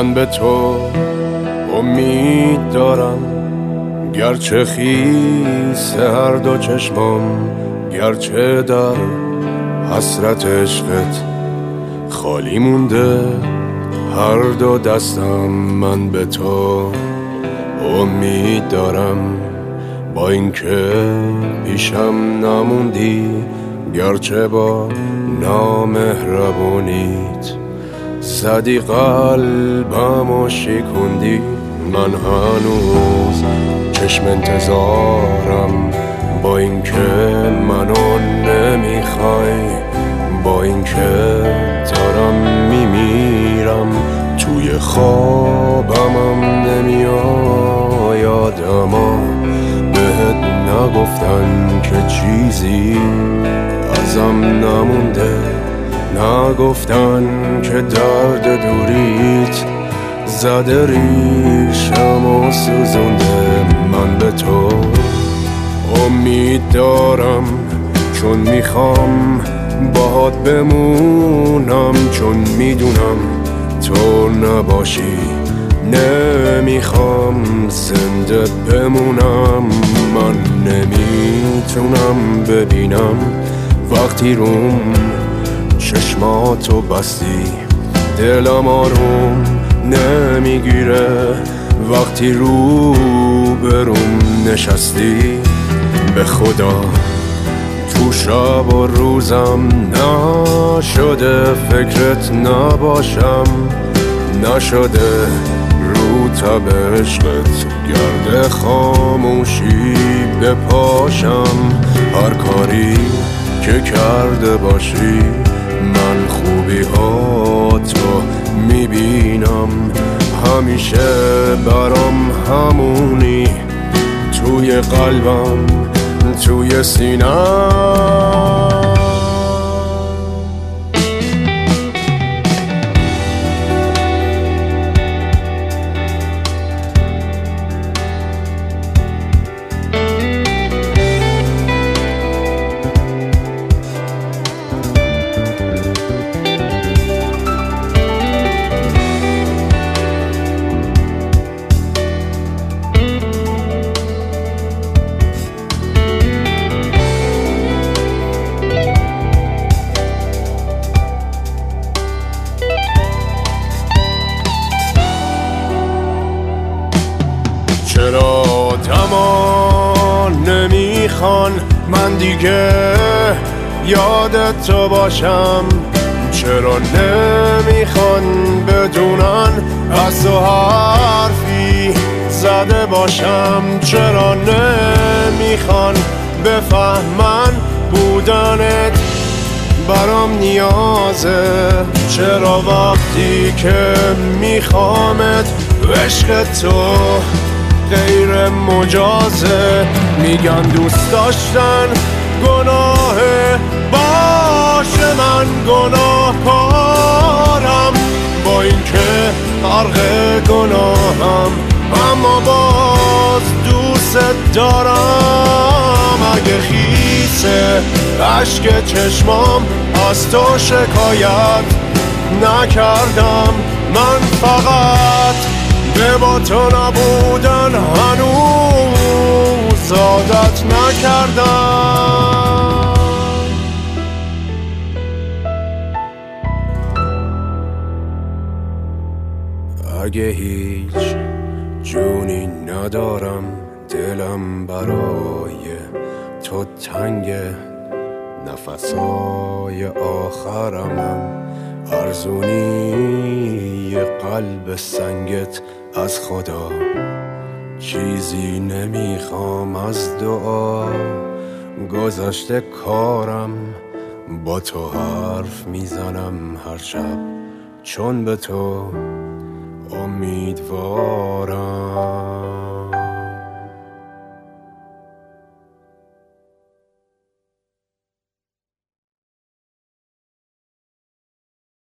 من به تو امید دارم، گرچه خیس هر دو چشمام، گرچه در حسرت عشقت خالی مونده هر دو دستم. من به تو امید دارم، با اینکه پیشم نموندی، گرچه با نامهربونیت زدی قلبم و شکوندی. من هنوز چشم انتظارم، با اینکه منو نمیخوای، با اینکه دارم میمیرم، توی خوابمم نمیاد، اما بهت نگفتن که چیزی ازم نمونده، نگفتن که درد دوریت زده ریشم و سوزونده. من به تو امید دارم، چون میخوام باهات بمونم، چون میدونم تو نباشی نمیخوام زنده بمونم. من نمیتونم ببینم وقتی روم چشماتو بستی، دلم آروم نمیگیره وقتی رو بروم نشستی. به خدا تو شب و روزم نشده فکرت نباشم، نشده رو تب عشقت گرد خاموشی بپاشم. هر کاری که کرده باشی من خوبی ها تو میبینم، همیشه برام همونی، توی قلبم توی سینم. چرا آدما نمیخوان من دیگه یادت تو باشم؟ چرا نمیخوان بدونن از تو حرفی زده باشم؟ چرا نمیخوان بفهمن بودنت برام نیازه؟ چرا وقتی که میخوامت عشق تو غیر مجازه؟ میگن دوست داشتن گناهه، باشه من گناهکارم، با اینکه غرق گناهم اما باز دوست دارم. اگه خیسه اشک چشمام از تو شکایت نکردم، من فقط به با تو نبودن هنوز عادت نکردم. اگه هیچ جونی ندارم، دلم برای تو تنگه، نفسای آخرمم ارزونی قلب سنگت از خدا. چیزی نمیخوام از دعا، گذشته کارم با تو حرف میزنم هر شب، چون به تو امیدوارم.